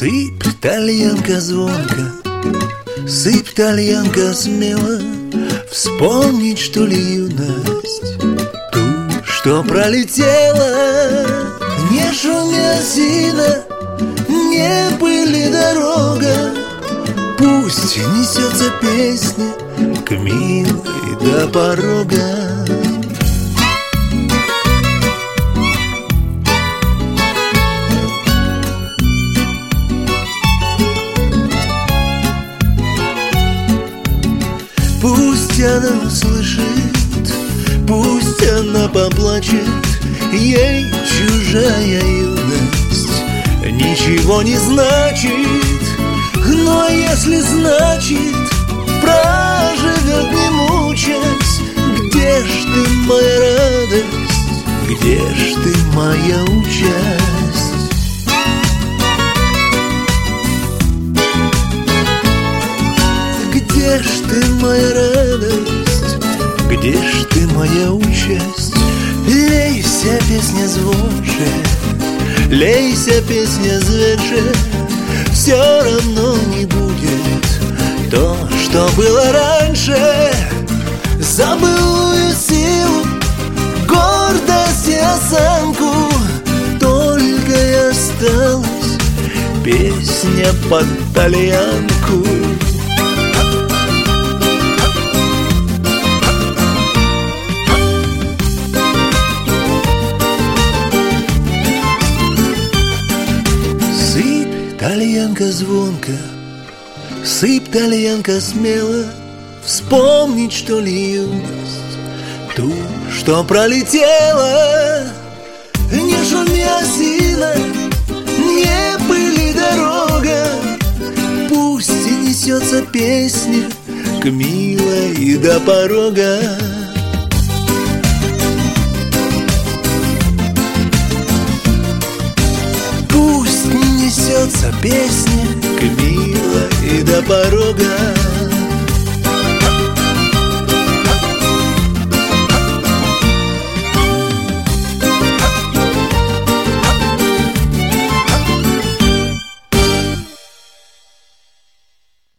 Сыпь, тальянка звонко, сыпь, тальянка смело, вспомнить, что ли, юность, ту, что пролетела. Не шумя осина, не пыли дорога, пусть несется песня к милой до порога. Пусть она услышит, пусть она поплачет, ей чужая юность ничего не значит. Но если значит, проживет не мучаясь. Где ж ты, моя радость, где ж ты, моя участь? Где ж ты, моя радость, где ж ты, моя участь? Лейся, песня звонче, лейся, песня звенче, все равно не будет то, что было раньше. За былую силу, гордость и осанку только и осталась песня под тальянку. Тальянка звонко, сыпь, тальянка смело, вспомнить, что ли, юность, ту, что пролетела. Не шуми осина, не пыли дорога, пусть и несется песня к милой до порога. Несется песня к милой до порога.